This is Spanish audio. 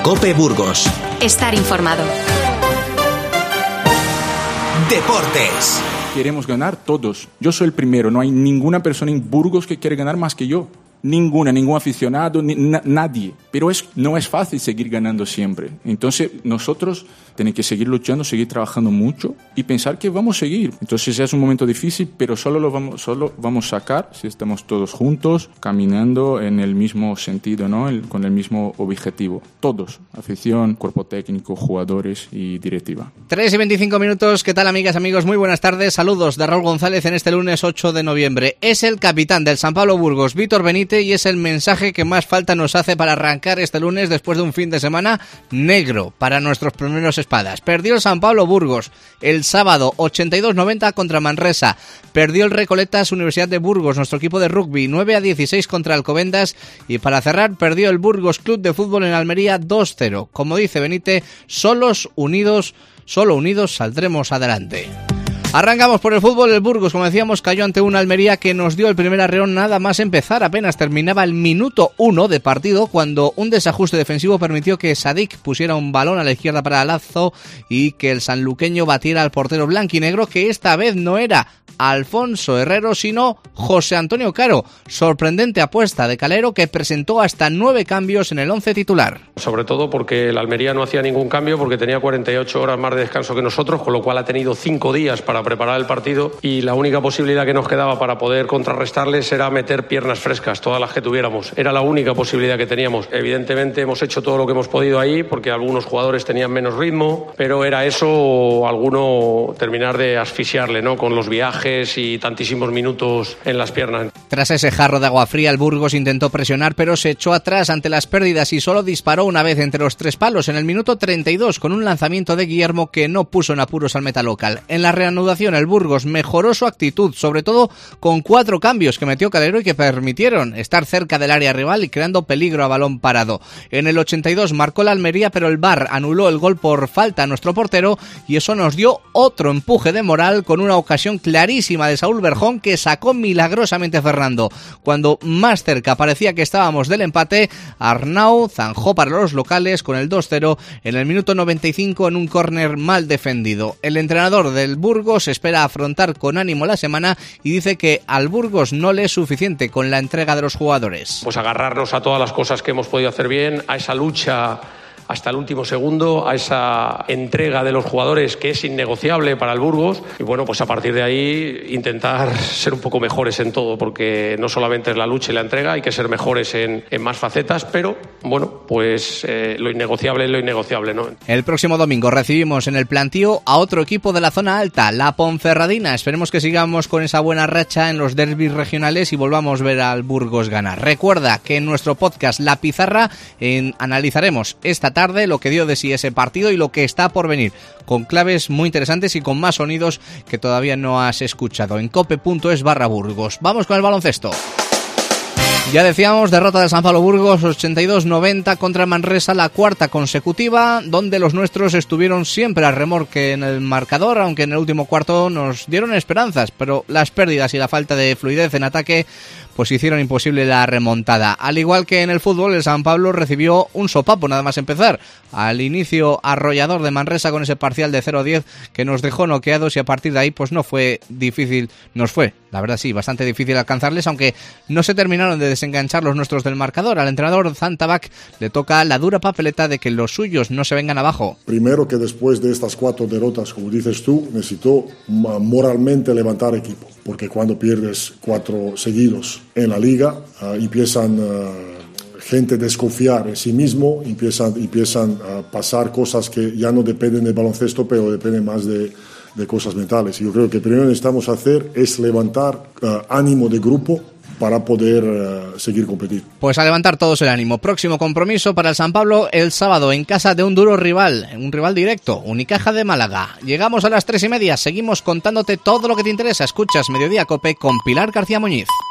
COPE Burgos. Estar informado. Deportes. Queremos ganar todos. Yo soy el primero. No hay ninguna persona en Burgos que quiere ganar más que yo. Ningún aficionado, nadie. Pero no es fácil seguir ganando siempre. Entonces nosotros tenemos que seguir luchando, seguir trabajando mucho y pensar que vamos a seguir. Entonces es un momento difícil, pero solo vamos a sacar si estamos todos juntos, caminando en el mismo sentido, ¿no? Con el mismo objetivo. Todos, afición, cuerpo técnico, jugadores y directiva. 3:25. ¿Qué tal, amigas, amigos? Muy buenas tardes. Saludos de Raúl González en este lunes 8 de noviembre. Es el capitán del San Pablo Burgos, Víctor Benítez, y es el mensaje que más falta nos hace para arrancar este lunes después de un fin de semana negro para nuestros primeros espadas. Perdió el San Pablo Burgos el sábado 82-90 contra Manresa. Perdió el Recoletas Universidad de Burgos, nuestro equipo de rugby, 9-16 contra Alcobendas. Y para cerrar, perdió el Burgos Club de Fútbol en Almería 2-0. Como dice Benítez, solo unidos saldremos adelante. Arrancamos por el fútbol. El Burgos, como decíamos, cayó ante una Almería que nos dio el primer arreón nada más empezar. Apenas terminaba el minuto 1 de partido cuando un desajuste defensivo permitió que Sadik pusiera un balón a la izquierda para Lazo y que el sanluqueño batiera al portero blanquinegro, que esta vez no era Alfonso Herrero sino José Antonio Caro. Sorprendente apuesta de Calero, que presentó hasta 9 cambios en el 11 titular. Sobre todo porque el Almería no hacía ningún cambio, porque tenía 48 horas más de descanso que nosotros, con lo cual ha tenido 5 días para preparar el partido, y la única posibilidad que nos quedaba para poder contrarrestarles era meter piernas frescas, todas las que tuviéramos. Era la única posibilidad que teníamos. Evidentemente hemos hecho todo lo que hemos podido ahí, porque algunos jugadores tenían menos ritmo, pero era eso o alguno terminar de asfixiarle, ¿no? Con los viajes y tantísimos minutos en las piernas. Tras ese jarro de agua fría, el Burgos intentó presionar, pero se echó atrás ante las pérdidas y solo disparó una vez entre los 3 palos en el minuto 32 con un lanzamiento de Guillermo que no puso en apuros al meta local. En la reanudación, el Burgos mejoró su actitud, sobre todo con 4 cambios que metió Calero y que permitieron estar cerca del área rival y creando peligro a balón parado. En el 82 marcó la Almería, pero el VAR anuló el gol por falta a nuestro portero y eso nos dio otro empuje de moral con una ocasión clarísima de Saúl Berjón que sacó milagrosamente a Fernando. Cuando más cerca parecía que estábamos del empate, Arnau zanjó para los locales con el 2-0 en el minuto 95 en un córner mal defendido. El entrenador del Burgos espera afrontar con ánimo la semana y dice que al Burgos no le es suficiente con la entrega de los jugadores. Pues agarrarnos a todas las cosas que hemos podido hacer bien, a esa lucha hasta el último segundo, a esa entrega de los jugadores que es innegociable para el Burgos, y bueno, pues a partir de ahí intentar ser un poco mejores en todo, porque no solamente es la lucha y la entrega, hay que ser mejores en más facetas, pero bueno, pues lo innegociable es lo innegociable, ¿no? El próximo domingo recibimos en el plantío a otro equipo de la zona alta, la Ponferradina. Esperemos que sigamos con esa buena racha en los derbis regionales y volvamos a ver al Burgos ganar. Recuerda que en nuestro podcast La Pizarra analizaremos esta tarde lo que dio de sí ese partido y lo que está por venir, con claves muy interesantes y con más sonidos que todavía no has escuchado en cope.es/Burgos. Vamos con el baloncesto. Ya decíamos, derrota de San Pablo Burgos 82-90 contra Manresa, la 4ª consecutiva, donde los nuestros estuvieron siempre a remolque en el marcador, aunque en el último cuarto nos dieron esperanzas, pero las pérdidas y la falta de fluidez en ataque pues hicieron imposible la remontada. Al igual que en el fútbol, el San Pablo recibió un sopapo nada más empezar. Al inicio arrollador de Manresa con ese parcial de 0-10 que nos dejó noqueados, y a partir de ahí pues no fue difícil, nos fue, la verdad sí, bastante difícil alcanzarles, aunque no se terminaron de desenganchar los nuestros del marcador. Al entrenador Zantabac le toca la dura papeleta de que los suyos no se vengan abajo. Primero, que después de estas 4 derrotas, como dices tú, necesitó moralmente levantar equipo, porque cuando pierdes 4 seguidos en la liga, empiezan gente a desconfiar en sí mismo, empiezan a pasar cosas que ya no dependen del baloncesto, pero dependen más de cosas mentales. Y yo creo que primero necesitamos hacer es levantar ánimo de grupo para poder seguir competiendo. Pues a levantar todos el ánimo. Próximo compromiso para el San Pablo el sábado en casa de un duro rival, un rival directo, Unicaja de Málaga. Llegamos a las 3:30, seguimos contándote todo lo que te interesa. Escuchas Mediodía Cope con Pilar García Muñiz.